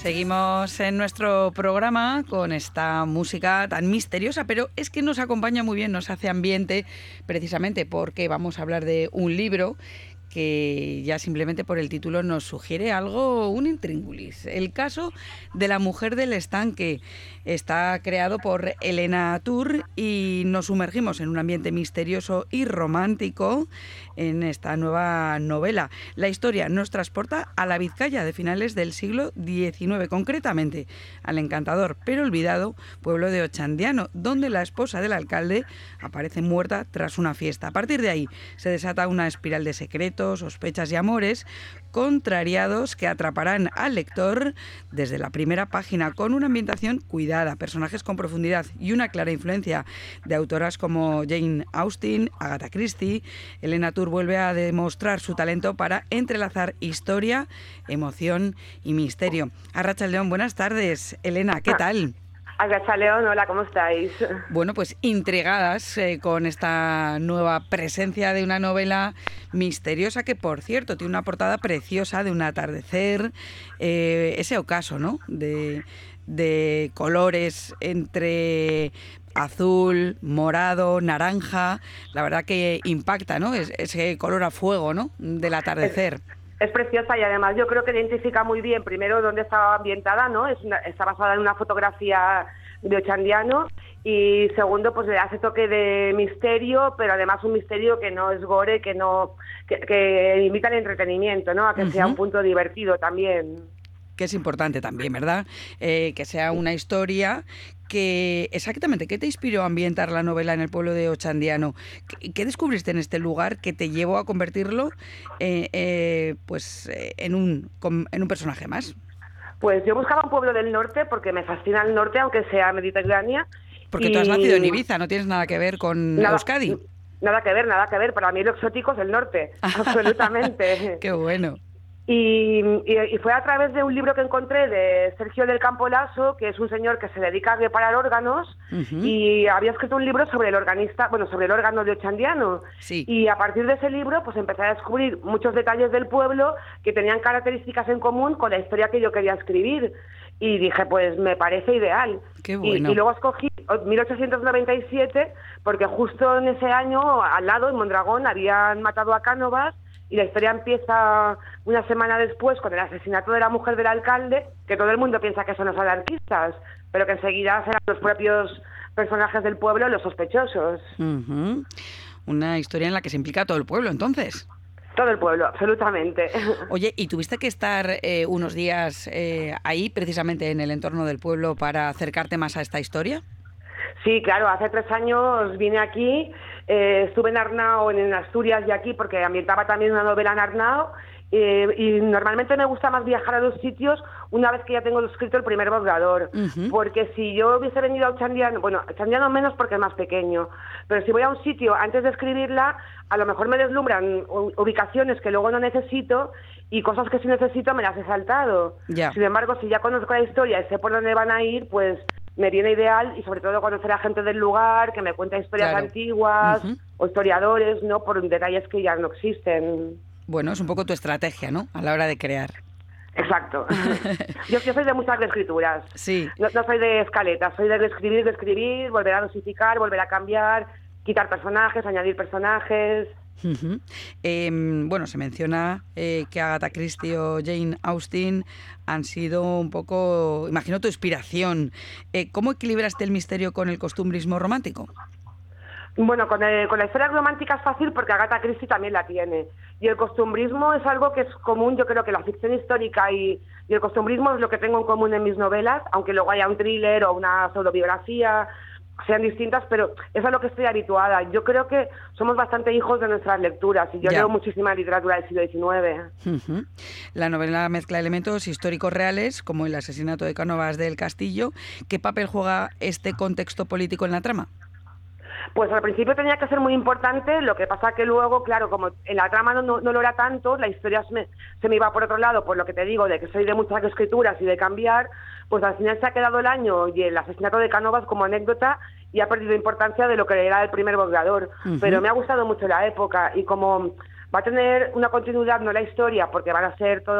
Seguimos en nuestro programa con esta música tan misteriosa, pero es que nos acompaña muy bien, nos hace ambiente, precisamente porque vamos a hablar de un libro que ya simplemente por el título nos sugiere algo, un intríngulis. El caso de la mujer del estanque está creado por Elena Tour y nos sumergimos en un ambiente misterioso y romántico en esta nueva novela. La historia nos transporta a la Vizcaya de finales del siglo XIX, concretamente al encantador pero olvidado pueblo de Ochandiano, donde la esposa del alcalde aparece muerta tras una fiesta. A partir de ahí se desata una espiral de secretos, sospechas y amores contrariados que atraparán al lector desde la primera página, con una ambientación cuidada, personajes con profundidad y una clara influencia de autoras como Jane Austen, Agatha Christie. Elena Tour vuelve a demostrar su talento para entrelazar historia, emoción y misterio. Arratsaldeon, buenas tardes. Elena, ¿qué tal? Arratsaldeon, hola, ¿cómo estáis? Bueno, pues intrigadas con esta nueva presencia de una novela misteriosa que, por cierto, tiene una portada preciosa de un atardecer, ese ocaso, ¿no?, de colores entre azul, morado, naranja. La verdad que impacta, ¿no?, ese color a fuego, ¿no?, del atardecer. Es preciosa y además yo creo que identifica muy bien, primero, dónde estaba ambientada, ¿no? Está basada en una fotografía de Ochandiano, y segundo, pues le da ese toque de misterio, pero además un misterio que no es gore, que invita al entretenimiento, ¿no? A que sea un punto divertido también. Que es importante también, ¿verdad? Que sea una historia que... Exactamente, ¿qué te inspiró a ambientar la novela en el pueblo de Ochandiano? ¿Qué descubriste en este lugar que te llevó a convertirlo en un personaje más? Pues yo buscaba un pueblo del norte porque me fascina el norte, aunque sea Mediterránea. Porque tú has nacido en Ibiza, no tienes nada que ver con Euskadi. Nada que ver. Para mí lo exótico es el norte, absolutamente. Qué bueno. Y fue a través de un libro que encontré de Sergio del Campo Lasso, que es un señor que se dedica a reparar órganos, y había escrito un libro sobre sobre el órgano de Ochandiano. Sí. Y a partir de ese libro pues empecé a descubrir muchos detalles del pueblo que tenían características en común con la historia que yo quería escribir. Y dije, pues me parece ideal. Qué bueno. Y luego escogí 1897 porque justo en ese año, al lado, en Mondragón, habían matado a Cánovas. Y la historia empieza una semana después con el asesinato de la mujer del alcalde, que todo el mundo piensa que son los anarquistas, pero que enseguida serán los propios personajes del pueblo los sospechosos. Una historia en la que se implica todo el pueblo, entonces. Todo el pueblo, absolutamente. Oye, ¿y tuviste que estar unos días ahí, precisamente en el entorno del pueblo, para acercarte más a esta historia? Sí, claro, hace 3 años vine aquí, estuve en Arnao, en Asturias y aquí, porque ambientaba también una novela en Arnao, y normalmente me gusta más viajar a los sitios una vez que ya tengo escrito el primer borrador, porque si yo hubiese venido a Ochandiano, bueno, Ochandiano menos porque es más pequeño, pero si voy a un sitio antes de escribirla, a lo mejor me deslumbran ubicaciones que luego no necesito, y cosas que sí necesito me las he saltado. Ya. Sin embargo, si ya conozco la historia y sé por dónde van a ir, pues me viene ideal, y sobre todo conocer a gente del lugar, que me cuenta historias antiguas, o historiadores, ¿no?, por detalles que ya no existen. Bueno, es un poco tu estrategia, ¿no?, a la hora de crear. Exacto. Yo soy de muchas reescrituras. Sí. No soy de escaletas, soy de reescribir, volver a dosificar, volver a cambiar, quitar personajes, añadir personajes. Bueno, se menciona que Agatha Christie o Jane Austen han sido un poco, imagino, tu inspiración. ¿Cómo equilibraste el misterio con el costumbrismo romántico? Bueno, con la historia romántica es fácil porque Agatha Christie también la tiene. Y el costumbrismo es algo que es común. Yo creo que la ficción histórica y el costumbrismo es lo que tengo en común en mis novelas, aunque luego haya un thriller o una pseudobiografía, sean distintas, pero es a lo que estoy habituada. Yo creo que somos bastante hijos de nuestras lecturas, y yo leo muchísima literatura del siglo XIX. La novela mezcla elementos históricos reales, como el asesinato de Cánovas del Castillo. ¿Qué papel juega este contexto político en la trama? Pues al principio tenía que ser muy importante, lo que pasa que luego, claro, como en la trama no lo era tanto, la historia se me iba por otro lado, por lo que te digo, de que soy de muchas escrituras y de cambiar, pues al final se ha quedado el año y el asesinato de Cánovas como anécdota, y ha perdido importancia de lo que era el primer borrador. Pero me ha gustado mucho la época, y como va a tener una continuidad, no la historia, porque van a ser todo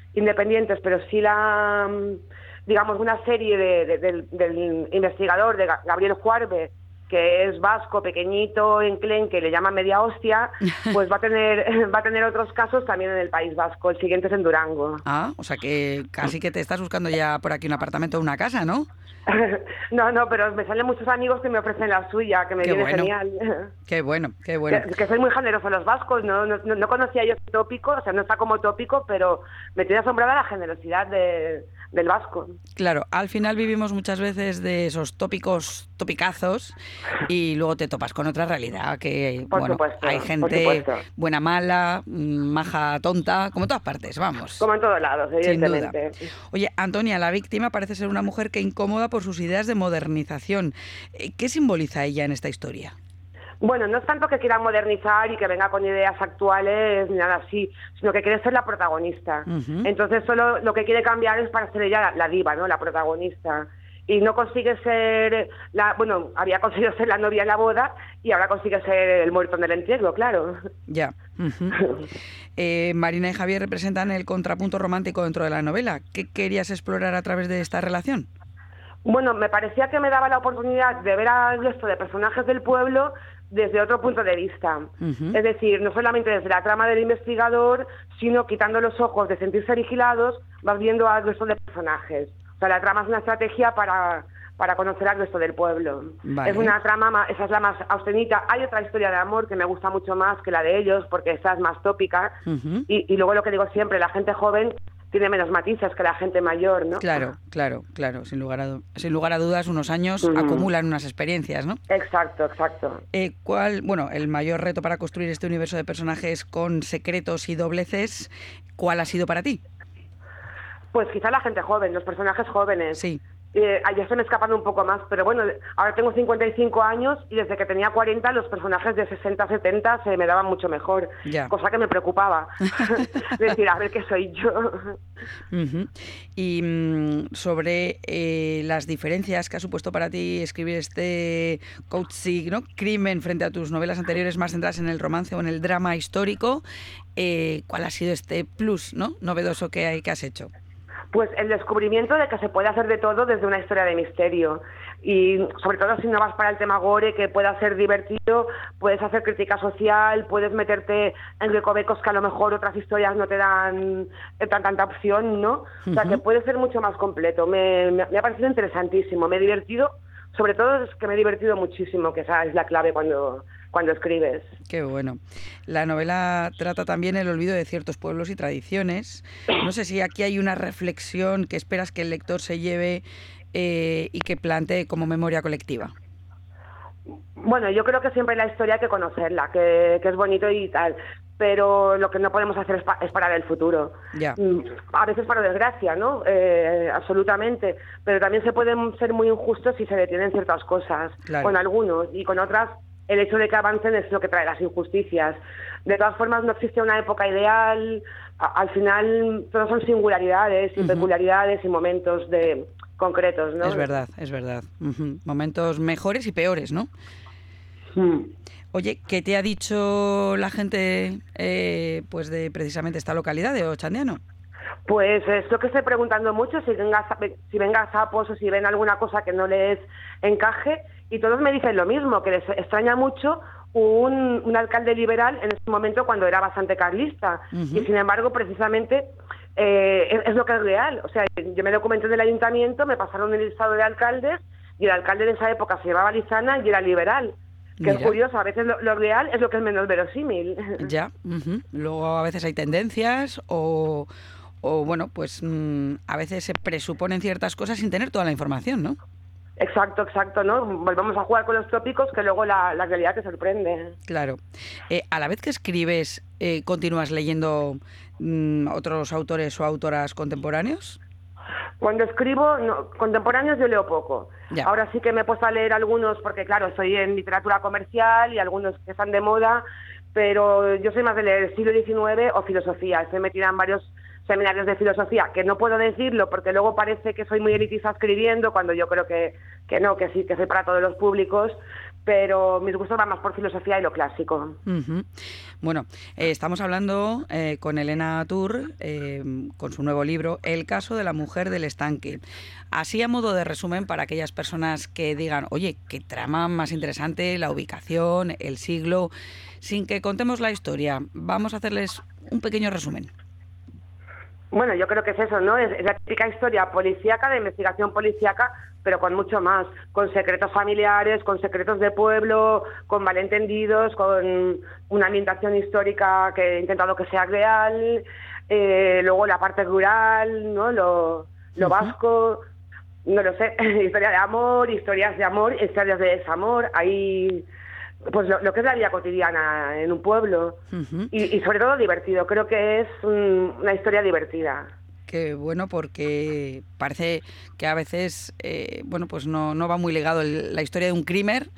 independientes, pero sí digamos, una serie del investigador, de Gabriel Juarbe, que es vasco, pequeñito, enclenque, le llaman media hostia, pues va a tener otros casos también en el País Vasco. El siguiente es en Durango. Ah, o sea que casi que te estás buscando ya por aquí un apartamento o una casa, ¿no? No, pero me salen muchos amigos que me ofrecen la suya, que me viene genial. Qué bueno, qué bueno. Que soy muy generoso los vascos, no conocía yo ese tópico, o sea, no está como tópico, pero me tiene asombrada la generosidad del vasco. Claro, al final vivimos muchas veces de esos topicazos y luego te topas con otra realidad, que hay gente buena, mala, maja, tonta, como en todas partes, vamos. Como en todos lados, evidentemente. Sin duda. Oye, Antonia, la víctima parece ser una mujer que incomoda por sus ideas de modernización. ¿Qué simboliza ella en esta historia? Bueno, no es tanto que quiera modernizar y que venga con ideas actuales ni nada así, sino que quiere ser la protagonista. Uh-huh. Entonces solo lo que quiere cambiar es para ser ella la diva, ¿no? La protagonista. Y no consigue ser había conseguido ser la novia en la boda y ahora consigue ser el muerto en el entierro, claro. Ya. Uh-huh. Marina y Javier representan el contrapunto romántico dentro de la novela. ¿Qué querías explorar a través de esta relación? Bueno, me parecía que me daba la oportunidad de ver al resto de personajes del pueblo desde otro punto de vista. Uh-huh. Es decir, no solamente desde la trama del investigador, sino quitando los ojos de sentirse vigilados, vas viendo al resto de personajes. O sea, la trama es una estrategia para conocer al resto del pueblo. Vale. Es una trama, esa es la más austenita. Hay otra historia de amor que me gusta mucho más que la de ellos, porque esa es más tópica. Uh-huh. Y luego lo que digo siempre, la gente joven tiene menos matices que la gente mayor, ¿no? Claro. Sin lugar a dudas, unos años acumulan unas experiencias, ¿no? Exacto. El mayor reto para construir este universo de personajes con secretos y dobleces, ¿cuál ha sido para ti? Pues quizá la gente joven, los personajes jóvenes. Sí. Ya se me escapan un poco más, pero bueno, ahora tengo 55 años y desde que tenía 40 los personajes de 60, 70 se me daban mucho mejor, cosa que me preocupaba. Decir, a ver qué soy yo. Uh-huh. Y sobre las diferencias que ha supuesto para ti escribir este Coetzee, ¿no? Crimen frente a tus novelas anteriores más centradas en el romance o en el drama histórico, ¿cuál ha sido este plus, ¿no? novedoso que has hecho? Pues el descubrimiento de que se puede hacer de todo desde una historia de misterio y sobre todo si no vas para el tema gore, que pueda ser divertido, puedes hacer crítica social, puedes meterte en recovecos que a lo mejor otras historias no te dan tanta opción, ¿no? Uh-huh. O sea, que puede ser mucho más completo. Me ha parecido interesantísimo, me he divertido, sobre todo es que me he divertido muchísimo, que esa es la clave cuando escribes. Qué bueno. La novela trata también el olvido de ciertos pueblos y tradiciones. No sé si aquí hay una reflexión que esperas que el lector se lleve y que plantee como memoria colectiva. Bueno, yo creo que siempre la historia hay que conocerla, que es bonito y tal, pero lo que no podemos hacer es parar el futuro. Ya. A veces por desgracia, ¿no? Absolutamente, pero también se pueden ser muy injustos si se detienen ciertas cosas, claro. Con algunos, y con otras el hecho de que avancen es lo que trae las injusticias. De todas formas, no existe una época ideal, al final todos son singularidades y peculiaridades y momentos concretos, ¿no? Es verdad. Uh-huh. Momentos mejores y peores, ¿no? Oye, ¿qué te ha dicho la gente pues de precisamente esta localidad de Ochandiano? Pues es lo que estoy preguntando mucho, si venga sapos o si ven alguna cosa que no les encaje, y todos me dicen lo mismo, que les extraña mucho un alcalde liberal en ese momento cuando era bastante carlista. Uh-huh. Y sin embargo, precisamente, es lo que es real. O sea, yo me documenté del ayuntamiento, me pasaron el listado de alcaldes, y el alcalde de esa época se llamaba Lizana y era liberal. Que es curioso, a veces lo real es lo que es menos verosímil. Ya, uh-huh. Luego a veces hay tendencias o bueno, pues a veces se presuponen ciertas cosas sin tener toda la información, ¿no? Exacto, ¿no? Volvemos a jugar con los tópicos que luego la realidad te sorprende. Claro. A la vez que escribes, ¿continúas leyendo otros autores o autoras contemporáneos? Cuando escribo, contemporáneos yo leo poco. Ya. Ahora sí que me he puesto a leer algunos porque, claro, estoy en literatura comercial y algunos que están de moda, pero yo soy más de leer siglo XIX o filosofía. Estoy metida en varios seminarios de filosofía, que no puedo decirlo porque luego parece que soy muy elitista escribiendo, cuando yo creo que no, que sí, que soy para todos los públicos, pero mis gustos van más por filosofía y lo clásico. Uh-huh. Bueno, estamos hablando con Elena Tour, con su nuevo libro, El caso de la mujer del estanque. Así, a modo de resumen, para aquellas personas que digan, oye, qué trama más interesante, la ubicación, el siglo, sin que contemos la historia, vamos a hacerles un pequeño resumen. Bueno, yo creo que es eso, ¿no? Es la típica historia policíaca, de investigación policíaca, pero con mucho más, con secretos familiares, con secretos de pueblo, con malentendidos, con una ambientación histórica que he intentado que sea real, luego la parte rural, ¿no? Lo vasco, no lo sé, historia de amor, historias de desamor, ahí pues lo que es la vida cotidiana en un pueblo. Uh-huh. Y sobre todo divertido, creo que es una historia divertida. Qué bueno, porque parece que a veces bueno, pues no va muy ligado la historia de un crimen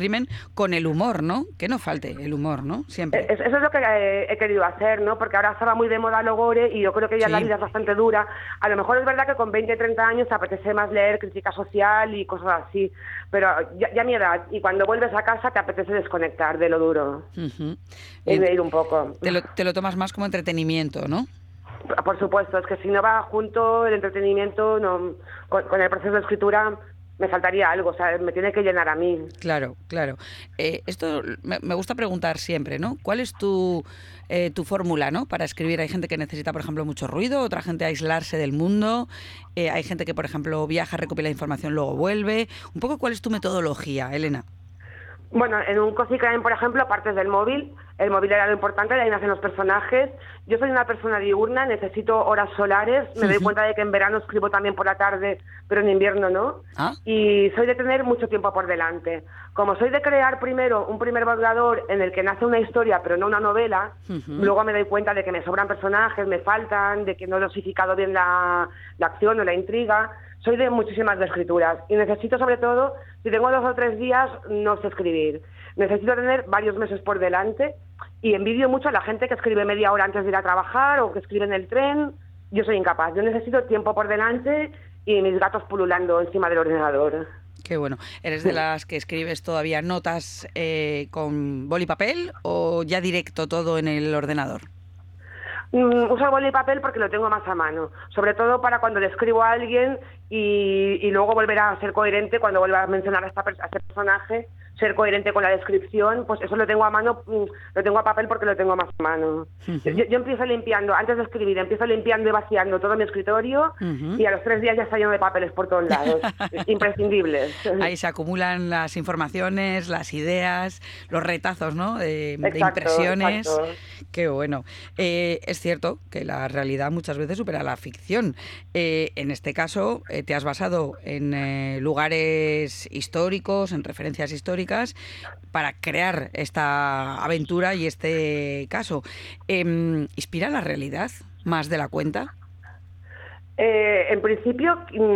con el humor, ¿no? Que no falte el humor, ¿no? Siempre. Eso es lo que he querido hacer, ¿no? Porque ahora estaba muy de moda lo gore y yo creo que ya Sí. la vida es bastante dura. A lo mejor es verdad que con 20, 30 años te apetece más leer crítica social y cosas así, pero ya a mi edad, y cuando vuelves a casa te apetece desconectar de lo duro. Uh-huh. Y reír un poco. Te lo tomas más como entretenimiento, ¿no? Por supuesto, es que si no va junto el entretenimiento, no, con el proceso de escritura me faltaría algo, o sea, me tiene que llenar a mí. Claro, claro. Esto me gusta preguntar siempre, ¿no? ¿Cuál es tu fórmula, ¿no? Para escribir? Hay gente que necesita, por ejemplo, mucho ruido, otra gente aislarse del mundo, hay gente que, por ejemplo, viaja, recopila información, luego vuelve. Un poco, ¿cuál es tu metodología, Elena? Bueno, en un Cozy Crime, por ejemplo, partes del móvil. El móvil era lo importante, de ahí nacen los personajes. Yo soy una persona diurna, necesito horas solares. Me doy cuenta de que en verano escribo también por la tarde, pero en invierno no. ¿Ah? Y soy de tener mucho tiempo por delante. Como soy de crear primero un primer borrador en el que nace una historia, pero no una novela, luego me doy cuenta de que me sobran personajes, me faltan, de que no he dosificado bien la acción o la intriga. Soy de muchísimas escrituras y necesito, sobre todo, si tengo 2 o 3 días, no sé escribir. Necesito tener varios meses por delante y envidio mucho a la gente que escribe media hora antes de ir a trabajar o que escribe en el tren. Yo soy incapaz. Yo necesito tiempo por delante y mis gatos pululando encima del ordenador. Qué bueno. ¿Eres de las que escribes todavía notas con boli y papel o ya directo todo en el ordenador? Uso el boli y papel porque lo tengo más a mano, sobre todo para cuando le escribo a alguien y luego volver a ser coherente cuando vuelva a mencionar a este personaje, ser coherente con la descripción, pues eso lo tengo a mano, lo tengo a papel porque lo tengo más a mano. Yo empiezo limpiando, antes de escribir, empiezo limpiando y vaciando todo mi escritorio y a los 3 días ya está lleno de papeles por todos lados, imprescindibles. Ahí se acumulan las informaciones, las ideas, los retazos, ¿no? De impresiones. Exacto. Qué bueno. Es cierto que la realidad muchas veces supera la ficción. En este caso, te has basado en lugares históricos, en referencias históricas, para crear esta aventura y este caso. ¿Inspira la realidad más de la cuenta? En principio,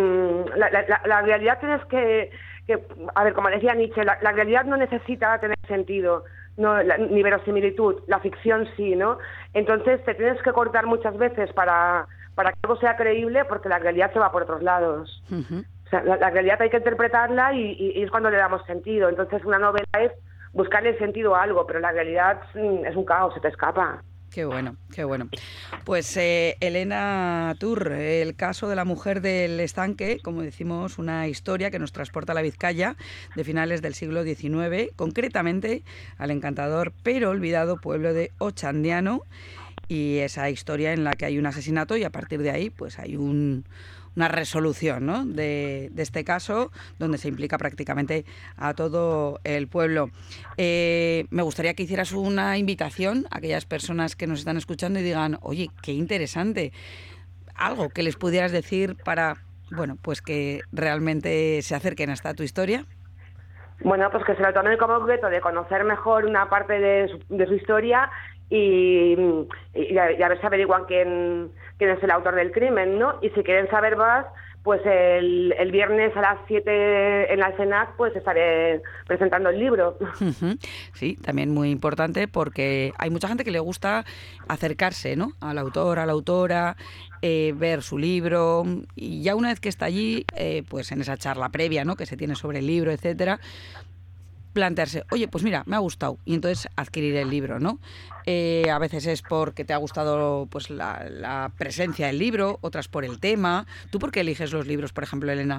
la realidad tienes que, a ver, como decía Nietzsche, la realidad no necesita tener sentido, no, ni verosimilitud, la ficción sí, ¿no? Entonces te tienes que cortar muchas veces para que algo sea creíble, porque la realidad se va por otros lados. O sea, la realidad hay que interpretarla y es cuando le damos sentido. Entonces una novela es buscarle sentido a algo, pero la realidad es un caos, se te escapa. Qué bueno, qué bueno. Pues Elena Tour, el caso de la mujer del estanque, como decimos, una historia que nos transporta a la Vizcaya de finales del siglo XIX, concretamente al encantador pero olvidado pueblo de Ochandiano, y esa historia en la que hay un asesinato y a partir de ahí pues hay una resolución, ¿no? de este caso, donde se implica prácticamente a todo el pueblo. Me gustaría que hicieras una invitación a aquellas personas que nos están escuchando y digan, oye, qué interesante, algo que les pudieras decir para, bueno, pues que realmente se acerquen hasta tu historia. Bueno, pues que se lo tomen como objeto de conocer mejor una parte de su historia y a ver si averiguan quién es el autor del crimen, ¿no? Y si quieren saber más, pues el viernes a las 7 en la CENAC pues estaré presentando el libro. Sí, también muy importante porque hay mucha gente que le gusta acercarse, ¿no? Al autor, a la autora, ver su libro, y ya una vez que está allí, pues en esa charla previa, ¿no? Que se tiene sobre el libro, etcétera, plantearse, oye, pues mira, me ha gustado, y entonces adquirir el libro, ¿no? A veces es porque te ha gustado pues la presencia del libro, otras por el tema. ¿Tú por qué eliges los libros, por ejemplo, Elena?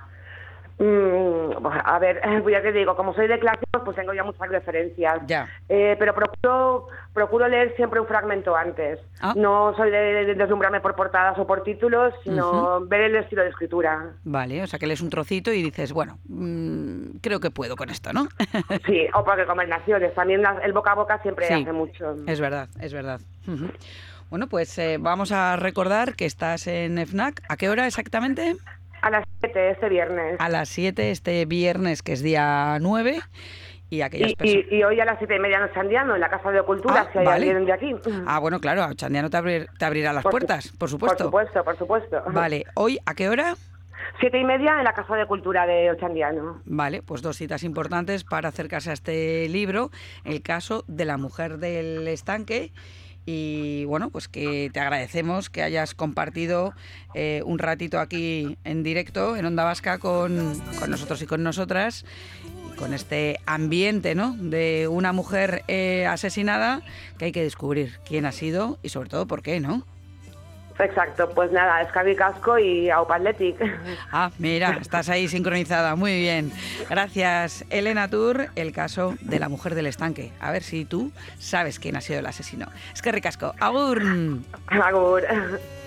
A ver, pues ya te digo, como soy de clásicos, pues tengo ya muchas referencias. Ya. Pero procuro leer siempre un fragmento antes. No soy de deslumbrarme por portadas o por títulos, sino ver el estilo de escritura. Vale, o sea que lees un trocito y dices, bueno, creo que puedo con esto, ¿no? Sí, o porque conversaciones. También el boca a boca siempre hace mucho. Es verdad, es verdad. Bueno, pues vamos a recordar que estás en FNAC. ¿A qué hora exactamente? A las 7 este viernes. A las 7 este viernes, que es día 9. Y aquellas personas... y hoy a las 7:30 en Ochandiano, en la Casa de Cultura, si hay alguien de aquí. Bueno, claro, Ochandiano te abrirá las puertas, por supuesto. Por supuesto. Vale, ¿hoy a qué hora? 7:30 en la Casa de Cultura de Ochandiano. Vale, pues 2 citas importantes para acercarse a este libro, el caso de la mujer del estanque. Y bueno, pues que te agradecemos que hayas compartido un ratito aquí en directo, en Onda Vasca, con nosotros y con nosotras, y con este ambiente, ¿no?, de una mujer asesinada, que hay que descubrir quién ha sido y sobre todo por qué, ¿no? Exacto, pues nada, Escabi Casco y Aupa Athletic. Mira, estás ahí sincronizada, muy bien. Gracias, Elena Tur, el caso de la mujer del estanque. A ver si tú sabes quién ha sido el asesino. Es que ricasco. Agur. Agur.